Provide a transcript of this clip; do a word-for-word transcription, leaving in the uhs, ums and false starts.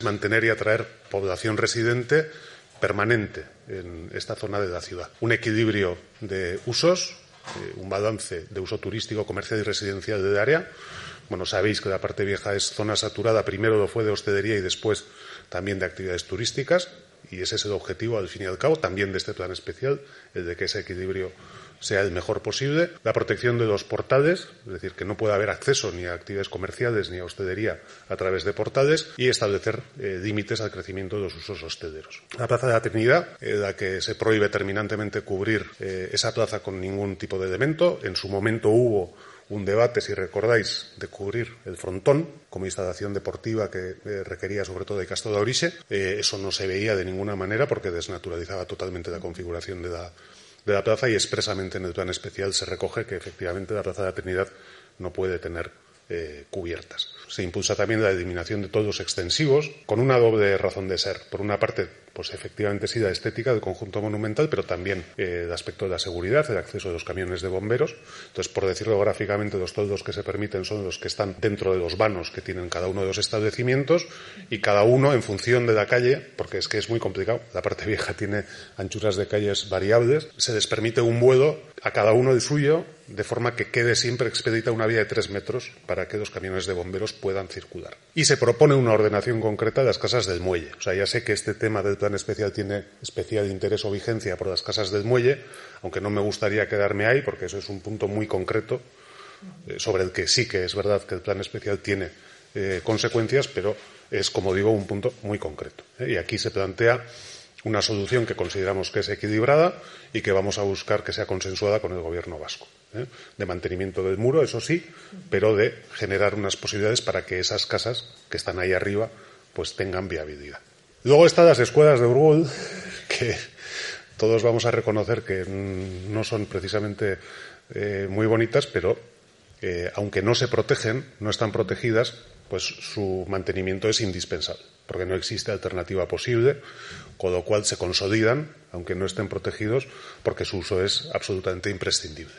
mantener y atraer población residente permanente en esta zona de la ciudad. Un equilibrio de usos, eh, un balance de uso turístico, comercial y residencial del área. Bueno, sabéis que la parte vieja es zona saturada, primero lo fue de hostelería y después también de actividades turísticas, y ese es el objetivo, al fin y al cabo, también de este plan especial, el de que ese equilibrio sea el mejor posible. La protección de los portales, es decir, que no pueda haber acceso ni a actividades comerciales ni a hostelería a través de portales, y establecer eh, límites al crecimiento de los usos hosteleros. La Plaza de la Trinidad, en la que se prohíbe terminantemente cubrir eh, esa plaza con ningún tipo de elemento. En su momento hubo un debate, si recordáis, de cubrir el frontón como instalación deportiva que eh, requería sobre todo de Castro de Orixe. Eh, eso no se veía de ninguna manera porque desnaturalizaba totalmente la configuración de la, de la plaza, y expresamente en el plan especial se recoge que efectivamente la Plaza de la Trinidad no puede tener eh, cubiertas. Se impulsa también la eliminación de todos los extensivos con una doble razón de ser. Por una parte, pues efectivamente sí la estética del conjunto monumental, pero también eh, el aspecto de la seguridad, el acceso de los camiones de bomberos. Entonces, por decirlo gráficamente, los toldos que se permiten son los que están dentro de los vanos que tienen cada uno de los establecimientos, y cada uno en función de la calle, porque es que es muy complicado, la parte vieja tiene anchuras de calles variables, se les permite un vuelo a cada uno el suyo, de forma que quede siempre expedita una vía de tres metros para que los camiones de bomberos puedan circular. Y se propone una ordenación concreta de las casas del muelle. O sea, ya sé que este tema del plan especial tiene especial interés o vigencia por las casas del muelle, aunque no me gustaría quedarme ahí, porque eso es un punto muy concreto eh, sobre el que sí que es verdad que el plan especial tiene eh, consecuencias, pero es, como digo, un punto muy concreto. ¿eh? Y aquí se plantea una solución que consideramos que es equilibrada y que vamos a buscar que sea consensuada con el Gobierno vasco. ¿eh? De mantenimiento del muro, eso sí, pero de generar unas posibilidades para que esas casas que están ahí arriba pues tengan viabilidad. Luego están las escuelas de Urgul, que todos vamos a reconocer que no son precisamente eh, muy bonitas, pero eh, aunque no se protegen, no están protegidas, pues su mantenimiento es indispensable, porque no existe alternativa posible, con lo cual se consolidan, aunque no estén protegidos, porque su uso es absolutamente imprescindible.